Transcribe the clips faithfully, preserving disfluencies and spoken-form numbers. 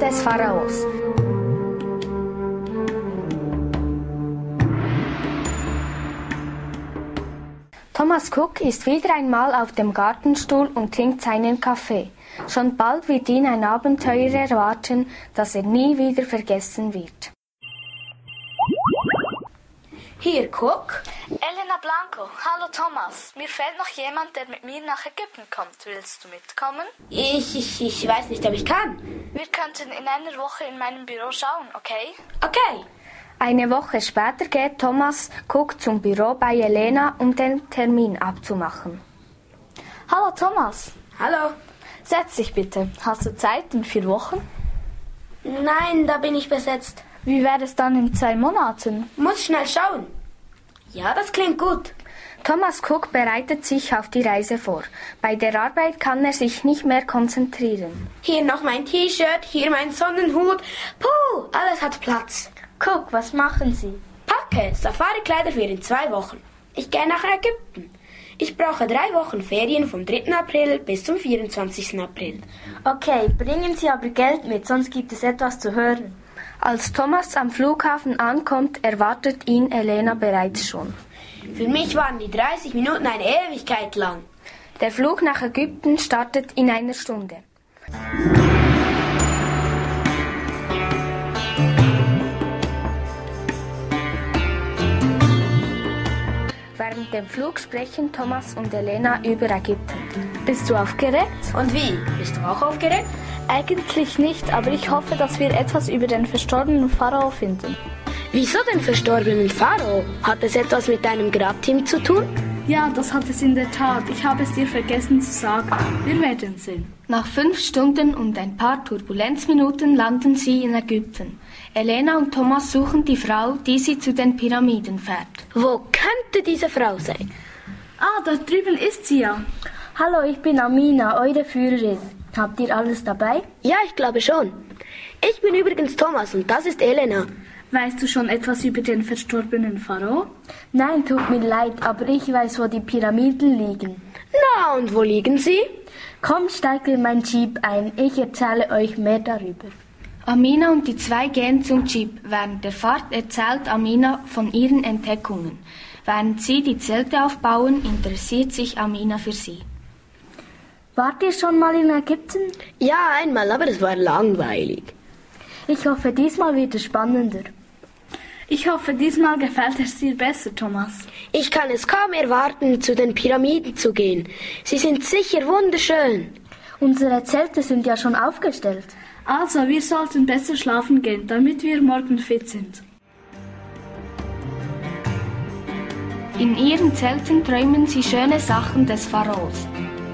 des Pharaos. Thomas Cook ist wieder einmal auf dem Gartenstuhl und trinkt seinen Kaffee. Schon bald wird ihn ein Abenteuer erwarten, das er nie wieder vergessen wird. Hier, Cook. Elena Blanco. Hallo Thomas. Mir fehlt noch jemand, der mit mir nach Ägypten kommt. Willst du mitkommen? Ich, ich, ich weiß nicht, ob ich kann. Wir könnten in einer Woche in meinem Büro schauen, okay? Okay. Eine Woche später geht Thomas Cook zum Büro bei Elena, um den Termin abzumachen. Hallo Thomas. Hallo. Setz dich bitte. Hast du Zeit in vier Wochen? Nein, da bin ich besetzt. Wie wäre es dann in zwei Monaten? Muss schnell schauen. Ja, das klingt gut. Thomas Cook bereitet sich auf die Reise vor. Bei der Arbeit kann er sich nicht mehr konzentrieren. Hier noch mein T-Shirt, hier mein Sonnenhut. Puh, alles hat Platz. Cook, was machen Sie? Packe Safari-Kleider für in zwei Wochen. Ich gehe nach Ägypten. Ich brauche drei Wochen Ferien vom dritten April bis zum vierundzwanzigsten April. Okay, bringen Sie aber Geld mit, sonst gibt es etwas zu hören. Als Thomas am Flughafen ankommt, erwartet ihn Elena bereits schon. Für mich waren die dreißig Minuten eine Ewigkeit lang. Der Flug nach Ägypten startet in einer Stunde. Während dem Flug sprechen Thomas und Elena über Ägypten. Bist du aufgeregt? Und wie? Bist du auch aufgeregt? Eigentlich nicht, aber ich hoffe, dass wir etwas über den verstorbenen Pharao finden. Wieso den verstorbenen Pharao? Hat es etwas mit deinem Grabteam zu tun? Ja, das hat es in der Tat. Ich habe es dir vergessen zu sagen. Wir werden sehen. Nach fünf Stunden und ein paar Turbulenzminuten landen sie in Ägypten. Elena und Thomas suchen die Frau, die sie zu den Pyramiden fährt. Wo könnte diese Frau sein? Ah, da drüben ist sie ja. Hallo, ich bin Amina, eure Führerin. Habt ihr alles dabei? Ja, ich glaube schon. Ich bin übrigens Thomas und das ist Elena. Weißt du schon etwas über den verstorbenen Pharao? Nein, tut mir leid, aber ich weiß, wo die Pyramiden liegen. Na, und wo liegen sie? Komm, steigt in mein Jeep ein. Ich erzähle euch mehr darüber. Amina und die zwei gehen zum Jeep. Während der Fahrt erzählt Amina von ihren Entdeckungen. Während sie die Zelte aufbauen, interessiert sich Amina für sie. Wart ihr schon mal in Ägypten? Ja, einmal, aber es war langweilig. Ich hoffe, diesmal wird es spannender. Ich hoffe, diesmal gefällt es dir besser, Thomas. Ich kann es kaum erwarten, zu den Pyramiden zu gehen. Sie sind sicher wunderschön. Unsere Zelte sind ja schon aufgestellt. Also, wir sollten besser schlafen gehen, damit wir morgen fit sind. In ihren Zelten träumen sie schöne Sachen des Pharaos.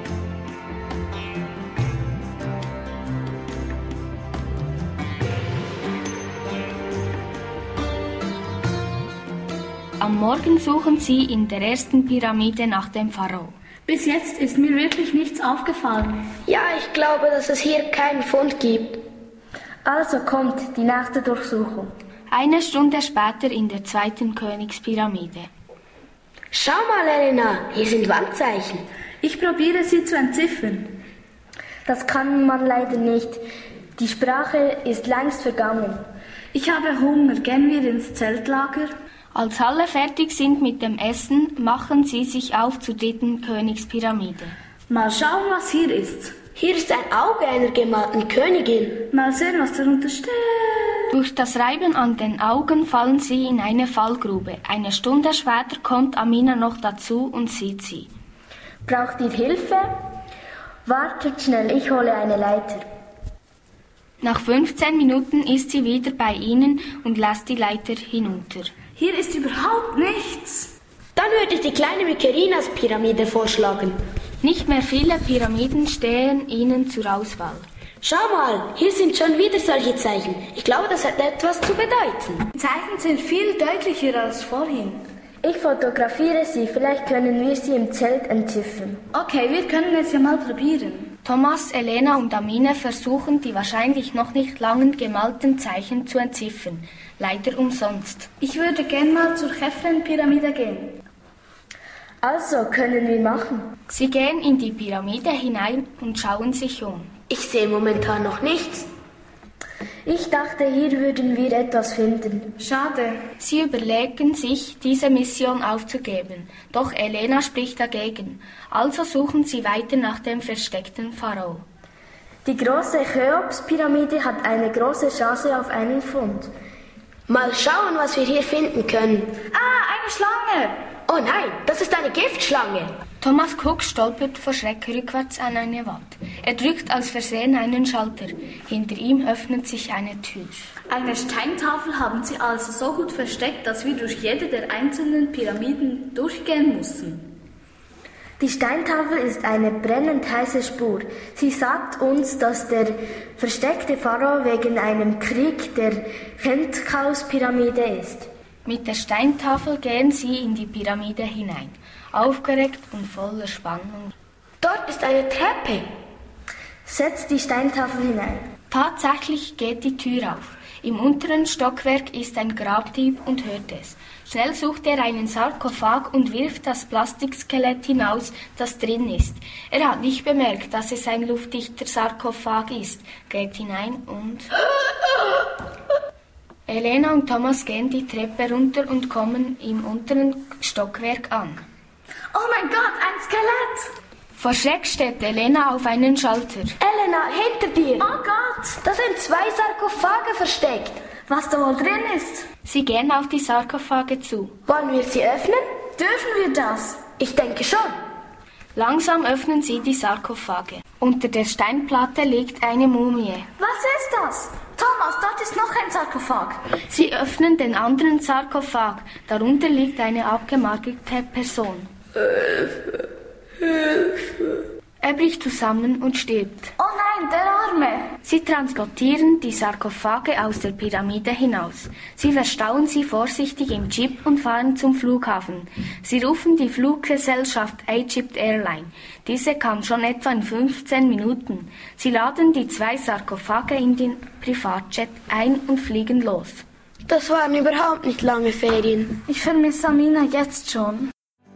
Am Morgen suchen sie in der ersten Pyramide nach dem Pharao. Bis jetzt ist mir wirklich nichts aufgefallen. Ja, ich glaube, dass es hier keinen Fund gibt. Also kommt, die nächste Durchsuchung. Eine Stunde später in der zweiten Königspyramide. Schau mal, Elena, hier sind Wandzeichen. Ich probiere sie zu entziffern. Das kann man leider nicht. Die Sprache ist längst vergangen. Ich habe Hunger. Gehen wir ins Zeltlager? Als alle fertig sind mit dem Essen, machen sie sich auf zur dritten Königspyramide. Mal schauen, was hier ist. Hier ist ein Auge einer gemalten Königin. Mal sehen, was darunter steht. Durch das Reiben an den Augen fallen sie in eine Fallgrube. Eine Stunde später kommt Amina noch dazu und sieht sie. Braucht ihr Hilfe? Wartet schnell, ich hole eine Leiter. Nach fünfzehn Minuten ist sie wieder bei ihnen und lässt die Leiter hinunter. Hier ist überhaupt nichts. Dann würde ich die kleine Mykerinas Pyramide vorschlagen. Nicht mehr viele Pyramiden stehen ihnen zur Auswahl. Schau mal, hier sind schon wieder solche Zeichen. Ich glaube, das hat etwas zu bedeuten. Die Zeichen sind viel deutlicher als vorhin. Ich fotografiere sie, vielleicht können wir sie im Zelt entziffern. Okay, wir können es ja mal probieren. Thomas, Elena und Amina versuchen, die wahrscheinlich noch nicht langen gemalten Zeichen zu entziffern. Leider umsonst. Ich würde gern mal zur Chefren-Pyramide gehen. Also, können wir machen. Sie gehen in die Pyramide hinein und schauen sich um. Ich sehe momentan noch nichts. Ich dachte, hier würden wir etwas finden. Schade. Sie überlegen sich, diese Mission aufzugeben. Doch Elena spricht dagegen. Also suchen sie weiter nach dem versteckten Pharao. Die große Cheops-Pyramide hat eine große Chance auf einen Fund. Mal schauen, was wir hier finden können. Ah, eine Schlange! Oh nein, das ist eine Giftschlange. Thomas Cook stolpert vor Schreck rückwärts an eine Wand. Er drückt aus Versehen einen Schalter. Hinter ihm öffnet sich eine Tür. Eine Steintafel haben sie also so gut versteckt, dass wir durch jede der einzelnen Pyramiden durchgehen mussten. Die Steintafel ist eine brennend heiße Spur. Sie sagt uns, dass der versteckte Pharao wegen einem Krieg der Khentkhaus-Pyramide ist. Mit der Steintafel gehen sie in die Pyramide hinein, aufgeregt und voller Spannung. Dort ist eine Treppe. Setzt die Steintafel hinein. Tatsächlich geht die Tür auf. Im unteren Stockwerk ist ein Grabdieb und hört es. Schnell sucht er einen Sarkophag und wirft das Plastikskelett hinaus, das drin ist. Er hat nicht bemerkt, dass es ein luftdichter Sarkophag ist, geht hinein und... Elena und Thomas gehen die Treppe runter und kommen im unteren Stockwerk an. Oh mein Gott, ein Skelett! Vor Schreck steht Elena auf einen Schalter. Elena, hinter dir! Oh Gott! Da sind zwei Sarkophage versteckt. Was da wohl drin ist? Sie gehen auf die Sarkophage zu. Wollen wir sie öffnen? Dürfen wir das? Ich denke schon. Langsam öffnen sie die Sarkophage. Unter der Steinplatte liegt eine Mumie. Was ist das? Thomas, dort ist noch ein Sarkophag. Sie öffnen den anderen Sarkophag. Darunter liegt eine abgemagerte Person. Hilfe, Hilfe. Er bricht zusammen und stirbt. Oh nein, der Arme! Sie transportieren die Sarkophage aus der Pyramide hinaus. Sie verstauen sie vorsichtig im Jeep und fahren zum Flughafen. Sie rufen die Fluggesellschaft Egypt Airline. Diese kam schon etwa in fünfzehn Minuten. Sie laden die zwei Sarkophage in den Privatjet ein und fliegen los. Das waren überhaupt nicht lange Ferien. Ich vermisse Amina jetzt schon.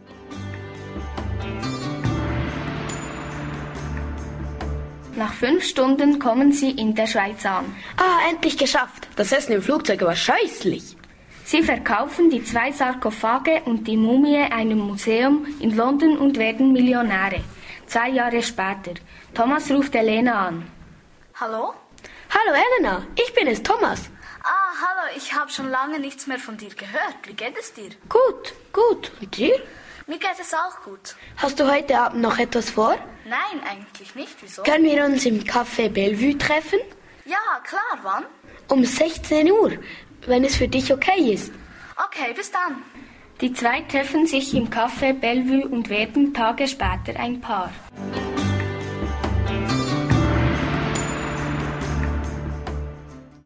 Nach fünf Stunden kommen sie in der Schweiz an. Ah, endlich geschafft. Das Essen im Flugzeug war scheußlich. Sie verkaufen die zwei Sarkophage und die Mumie einem Museum in London und werden Millionäre. Zwei Jahre später. Thomas ruft Elena an. Hallo? Hallo Elena, ich bin es, Thomas. Ah, hallo, ich habe schon lange nichts mehr von dir gehört. Wie geht es dir? Gut, gut. Und dir? Mir geht es auch gut. Hast du heute Abend noch etwas vor? Nein, eigentlich nicht. Wieso? Können wir uns im Café Bellevue treffen? Ja, klar. Wann? Um sechzehn Uhr, wenn es für dich okay ist. Okay, bis dann. Die zwei treffen sich im Café Bellevue und werden Tage später ein Paar.